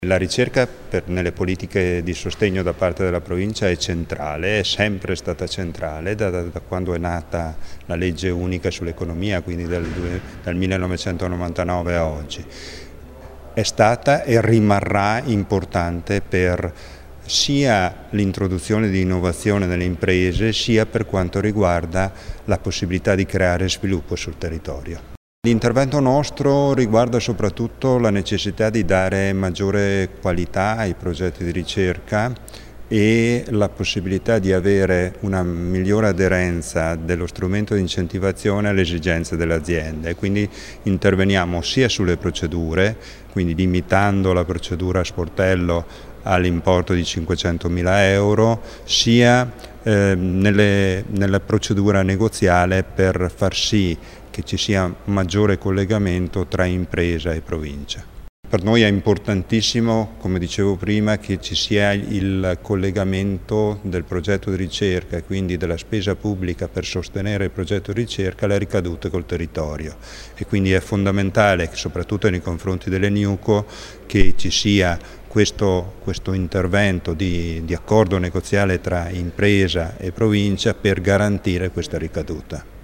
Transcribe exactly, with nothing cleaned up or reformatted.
La ricerca per, nelle politiche di sostegno da parte della provincia è centrale, è sempre stata centrale da, da, da quando è nata la legge unica sull'economia, quindi dal, dal millenovecentonovantanove a oggi. È stata e rimarrà importante per sia l'introduzione di innovazione nelle imprese, sia per quanto riguarda la possibilità di creare sviluppo sul territorio. L'intervento nostro riguarda soprattutto la necessità di dare maggiore qualità ai progetti di ricerca e la possibilità di avere una migliore aderenza dello strumento di incentivazione alle esigenze delle aziende. Quindi interveniamo sia sulle procedure, quindi limitando la procedura a sportello all'importo di cinquecentomila euro, sia eh, nelle, nella procedura negoziale per far sì che ci sia maggiore collegamento tra impresa e provincia. Per noi è importantissimo, come dicevo prima, che ci sia il collegamento del progetto di ricerca e quindi della spesa pubblica per sostenere il progetto di ricerca alle ricadute col territorio. E quindi è fondamentale, soprattutto nei confronti delle NIUCO, che ci sia questo, questo intervento di, di accordo negoziale tra impresa e provincia per garantire questa ricaduta.